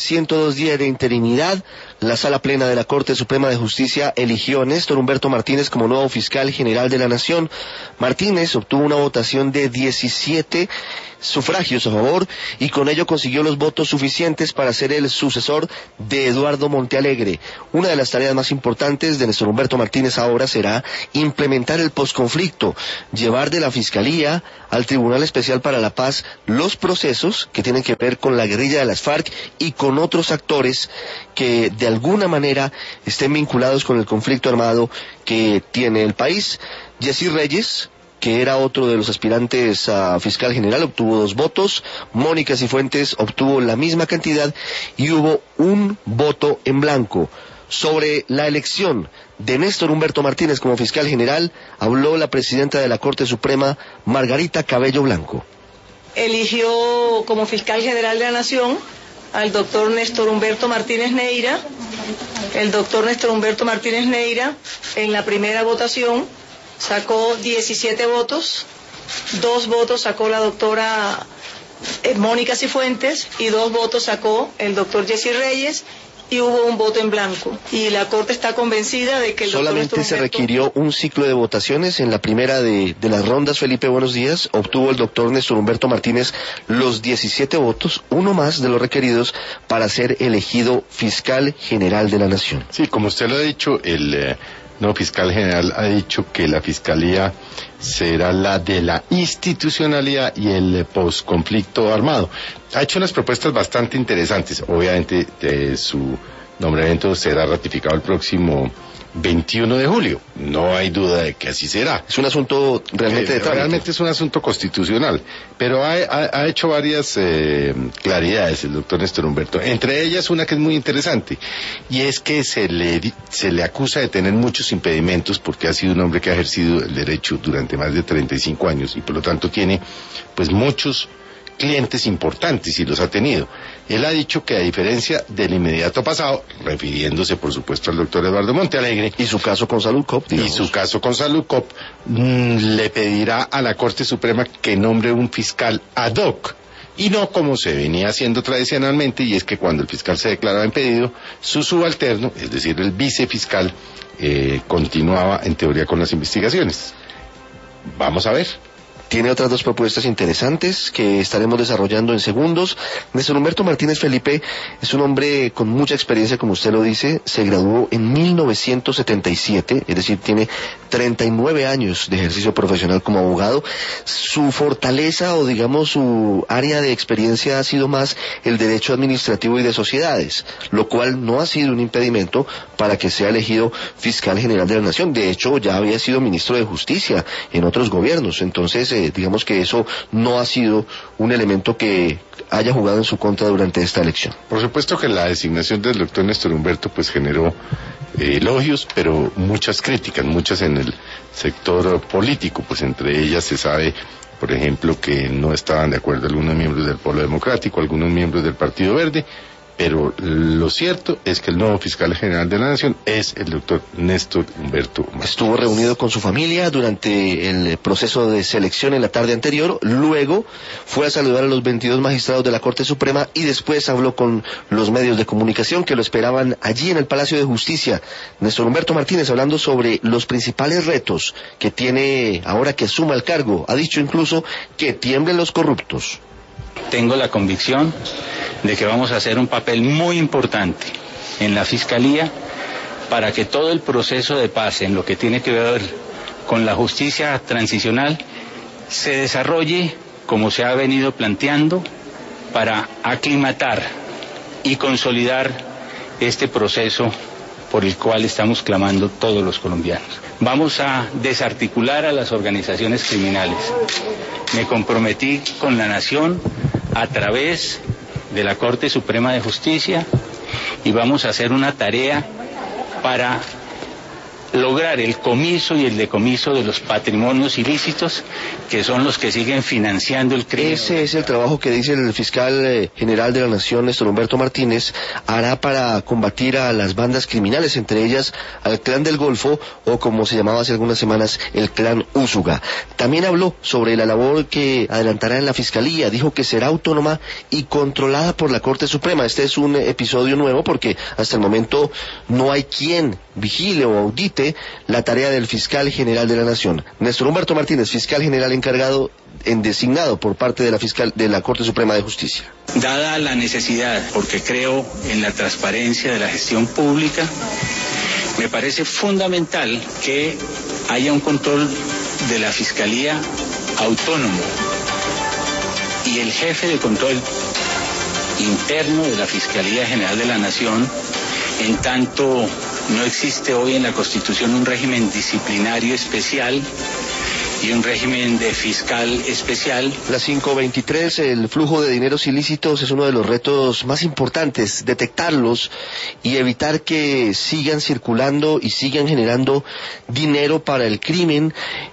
102 días de interinidad, la Sala Plena de la Corte Suprema de Justicia eligió a Néstor Humberto Martínez como nuevo fiscal general de la Nación. Martínez obtuvo una votación de 17 sufragios a favor y con ello consiguió los votos suficientes para ser el sucesor de Eduardo Montealegre. Una de las tareas más importantes de Néstor Humberto Martínez ahora será implementar el posconflicto, llevar de la Fiscalía al Tribunal Especial para la Paz los procesos que tienen que ver con la guerrilla de las FARC y con otros actores que de alguna manera estén vinculados con el conflicto armado que tiene el país. Jessy Reyes, que era otro de los aspirantes a fiscal general, obtuvo 2 votos, Mónica Cifuentes obtuvo la misma cantidad y hubo un voto en blanco. Sobre la elección de Néstor Humberto Martínez como fiscal general, habló la presidenta de la Corte Suprema, Margarita Cabello Blanco. Eligió como fiscal general de la Nación al doctor Néstor Humberto Martínez Neira. El doctor Néstor Humberto Martínez Neira, en la primera votación, sacó 17 votos, 2 votos sacó la doctora Mónica Cifuentes y 2 votos sacó el doctor Jessy Reyes y hubo un voto en blanco. Y la Corte está convencida de que el solamente se requirió un ciclo de votaciones. En la primera de las rondas, Felipe, buenos días, obtuvo el doctor Néstor Humberto Martínez los 17 votos, uno más de los requeridos para ser elegido fiscal general de la Nación. Sí, como usted lo ha dicho, el nuevo fiscal general ha dicho que la fiscalía será la de la institucionalidad y el posconflicto armado. Ha hecho unas propuestas bastante interesantes. Obviamente su nombramiento será ratificado el próximo 21 de julio. No hay duda de que así será. Es un asunto realmente de trámite. Realmente es un asunto constitucional, pero ha hecho varias claridades el doctor Néstor Humberto. Entre ellas una que es muy interesante, y es que se le acusa de tener muchos impedimentos porque ha sido un hombre que ha ejercido el derecho durante más de 35 años y por lo tanto tiene pues muchos clientes importantes y los ha tenido. Él ha dicho que a diferencia del inmediato pasado, refiriéndose por supuesto al doctor Eduardo Montealegre y su caso con Saludcop, le pedirá a la Corte Suprema que nombre un fiscal ad hoc y no como se venía haciendo tradicionalmente, y es que cuando el fiscal se declaraba impedido, su subalterno, es decir el vicefiscal, continuaba en teoría con las investigaciones. Vamos a ver. Tiene otras 2 propuestas interesantes que estaremos desarrollando en segundos. Néstor Humberto Martínez, Felipe, es un hombre con mucha experiencia, como usted lo dice. Se graduó en 1977, es decir, tiene 39 años de ejercicio profesional como abogado. Su fortaleza, o digamos su área de experiencia, ha sido más el derecho administrativo y de sociedades, lo cual no ha sido un impedimento para que sea elegido fiscal general de la Nación. De hecho, ya había sido ministro de Justicia en otros gobiernos. Entonces, digamos que eso no ha sido un elemento que haya jugado en su contra durante esta elección. Por supuesto que la designación del doctor Néstor Humberto pues generó elogios, pero muchas críticas, muchas en el sector político, pues entre ellas se sabe, por ejemplo, que no estaban de acuerdo algunos miembros del Polo Democrático, algunos miembros del Partido Verde, pero lo cierto es que el nuevo fiscal general de la Nación es el doctor Néstor Humberto Martínez. Estuvo reunido con su familia durante el proceso de selección en la tarde anterior, luego fue a saludar a los 22 magistrados de la Corte Suprema y después habló con los medios de comunicación que lo esperaban allí en el Palacio de Justicia. Néstor Humberto Martínez, hablando sobre los principales retos que tiene ahora que asuma el cargo, ha dicho incluso que tiemblen los corruptos. Tengo la convicción de que vamos a hacer un papel muy importante en la Fiscalía para que todo el proceso de paz en lo que tiene que ver con la justicia transicional se desarrolle como se ha venido planteando para aclimatar y consolidar este proceso por el cual estamos clamando todos los colombianos. Vamos a desarticular a las organizaciones criminales. Me comprometí con la Nación a través de la Corte Suprema de Justicia y vamos a hacer una tarea para lograr el comiso y el decomiso de los patrimonios ilícitos, que son los que siguen financiando el crimen. Ese es el trabajo que dice el fiscal general de la Nación, Néstor Humberto Martínez, hará para combatir a las bandas criminales, entre ellas al Clan del Golfo, o como se llamaba hace algunas semanas, el Clan Úsuga. También habló sobre la labor que adelantará en la Fiscalía, dijo que será autónoma y controlada por la Corte Suprema. Este es un episodio nuevo porque hasta el momento no hay quien vigile o audite la tarea del fiscal general de la Nación. Néstor Humberto Martínez, fiscal general encargado designado por parte de la Corte Suprema de Justicia. Dada la necesidad, porque creo en la transparencia de la gestión pública, me parece fundamental que haya un control de la Fiscalía autónomo y el jefe de control interno de la Fiscalía General de la Nación, en tanto no existe hoy en la Constitución un régimen disciplinario especial y un régimen de fiscal especial. Las 5:23, el flujo de dineros ilícitos es uno de los retos más importantes, detectarlos y evitar que sigan circulando y sigan generando dinero para el crimen,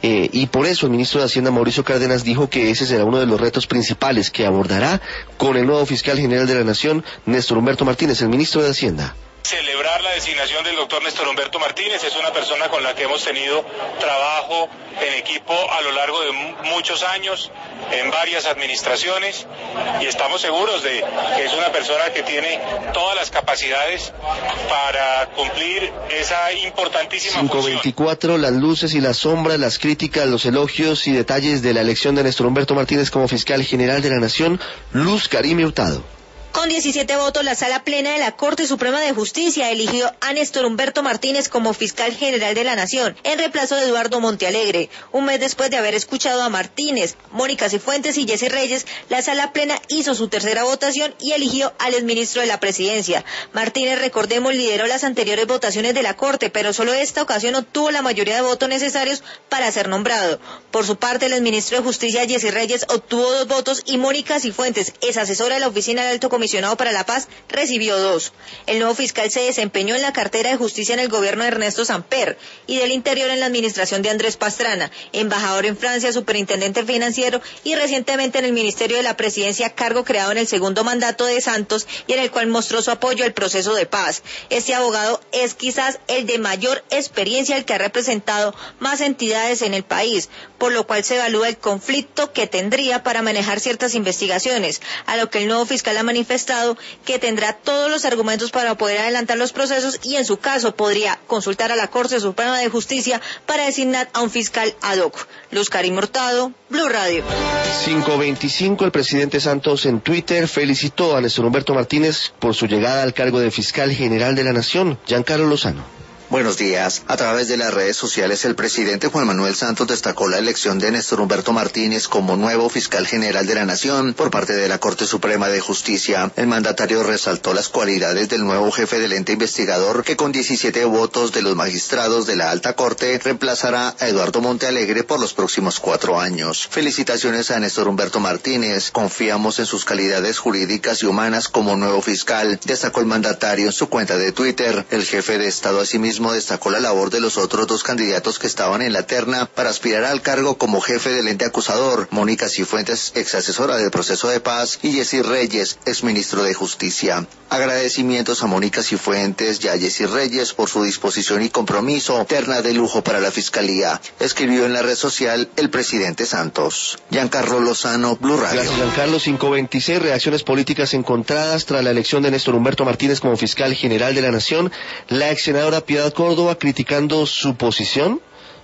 y por eso el ministro de Hacienda, Mauricio Cárdenas, dijo que ese será uno de los retos principales que abordará con el nuevo fiscal general de la Nación, Néstor Humberto Martínez, el ministro de Hacienda. Celebrar la designación del doctor Néstor Humberto Martínez. Es una persona con la que hemos tenido trabajo en equipo a lo largo de muchos años, en varias administraciones, y estamos seguros de que es una persona que tiene todas las capacidades para cumplir esa importantísima 5:24, las luces y las sombras, las críticas, los elogios y detalles de la elección de Néstor Humberto Martínez como fiscal general de la Nación. Luz Karime Hurtado. Con 17 votos, la Sala Plena de la Corte Suprema de Justicia eligió a Néstor Humberto Martínez como fiscal general de la Nación, en reemplazo de Eduardo Montealegre. Un mes después de haber escuchado a Martínez, Mónica Cifuentes y Jessy Reyes, la Sala Plena hizo su tercera votación y eligió al exministro de la Presidencia. Martínez, recordemos, lideró las anteriores votaciones de la Corte, pero solo esta ocasión obtuvo la mayoría de votos necesarios para ser nombrado. Por su parte, el exministro de Justicia, Jessy Reyes, obtuvo 2 votos y Mónica Cifuentes, ex asesora de la Oficina del Alto Comisionado para la Paz, recibió 2. El nuevo fiscal se desempeñó en la cartera de Justicia en el gobierno de Ernesto Samper y del Interior en la administración de Andrés Pastrana, embajador en Francia, superintendente financiero y recientemente en el Ministerio de la Presidencia, cargo creado en el segundo mandato de Santos y en el cual mostró su apoyo al proceso de paz. Este abogado es quizás el de mayor experiencia, el que ha representado más entidades en el país, por lo cual se evalúa el conflicto que tendría para manejar ciertas investigaciones, a lo que el nuevo fiscal ha manifestado que tendrá todos los argumentos para poder adelantar los procesos y en su caso podría consultar a la Corte Suprema de Justicia para designar a un fiscal ad hoc. Luz Karime Hurtado, Blue Radio. 5:25, el presidente Santos en Twitter felicitó a Néstor Humberto Martínez por su llegada al cargo de fiscal general de la Nación. Giancarlo Lozano. Buenos días. A través de las redes sociales, el presidente Juan Manuel Santos destacó la elección de Néstor Humberto Martínez como nuevo fiscal general de la Nación por parte de la Corte Suprema de Justicia. El mandatario resaltó las cualidades del nuevo jefe del ente investigador, que con 17 votos de los magistrados de la Alta Corte reemplazará a Eduardo Montealegre por los próximos 4 años. Felicitaciones a Néstor Humberto Martínez. Confiamos en sus calidades jurídicas y humanas como nuevo fiscal, destacó el mandatario en su cuenta de Twitter. El jefe de Estado asimismo destacó la labor de los otros 2 candidatos que estaban en la terna para aspirar al cargo como jefe del ente acusador: Mónica Cifuentes, ex asesora del proceso de paz, y Jessy Reyes, ex ministro de Justicia. Agradecimientos a Mónica Cifuentes y a Jessy Reyes por su disposición y compromiso. Terna de lujo para la Fiscalía, escribió en la red social el presidente Santos. Giancarlo Lozano, Blue Radio. Gracias, Giancarlo. 5:26, reacciones políticas encontradas tras la elección de Néstor Humberto Martínez como fiscal general de la Nación. La ex senadora Piedad Córdoba criticando su posición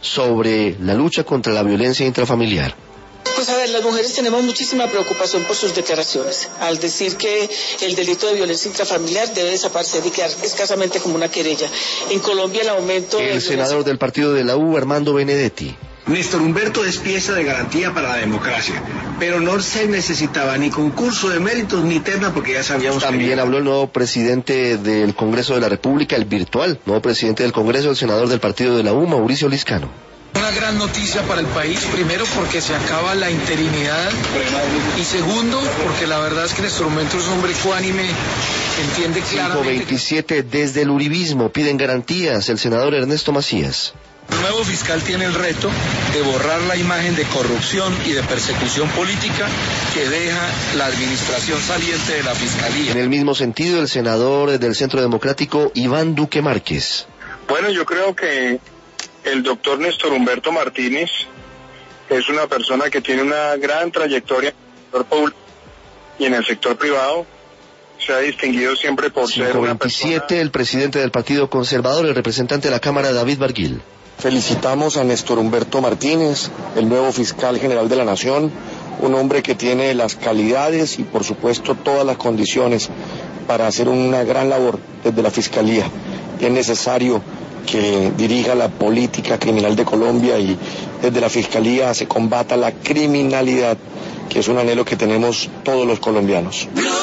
sobre la lucha contra la violencia intrafamiliar. Pues a ver, las mujeres tenemos muchísima preocupación por sus declaraciones, al decir que el delito de violencia intrafamiliar debe desaparecer y quedar escasamente como una querella. En Colombia el aumento... El senador del partido de la U, Armando Benedetti. Néstor Humberto es pieza de garantía para la democracia, pero no se necesitaba ni concurso de méritos ni terna, porque ya sabíamos. También habló el nuevo presidente del Congreso de la República, el virtual nuevo presidente del Congreso, el senador del partido de la U, Mauricio Liscano. Una una gran noticia para el país, primero porque se acaba la interinidad y segundo porque la verdad es que Néstor Humberto es un hombre ecuánime, entiende claramente. 527 desde el uribismo piden garantías el senador Ernesto Macías. El nuevo fiscal tiene el reto de borrar la imagen de corrupción y de persecución política que deja la administración saliente de la Fiscalía. En el mismo sentido, el senador del Centro Democrático, Iván Duque Márquez. Bueno, yo creo que el doctor Néstor Humberto Martínez es una persona que tiene una gran trayectoria en el sector público y en el sector privado. Se ha distinguido siempre por ser una persona... el presidente del Partido Conservador, el representante de la Cámara, David Barguil. Felicitamos a Néstor Humberto Martínez, el nuevo fiscal general de la Nación, un hombre que tiene las calidades y por supuesto todas las condiciones para hacer una gran labor desde la Fiscalía. Es necesario que dirija la política criminal de Colombia y desde la Fiscalía se combata la criminalidad, que es un anhelo que tenemos todos los colombianos.